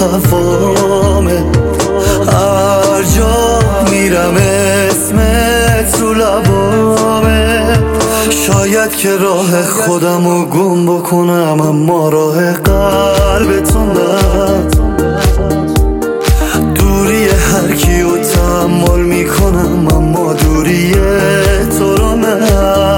هوامه. هر جا میرم اسمت رو لبامه. شاید که راه خودمو گم بکنم، اما راه قلبتون نه. دوری هر کیو تحمل میکنم، اما دوری تو رو نه.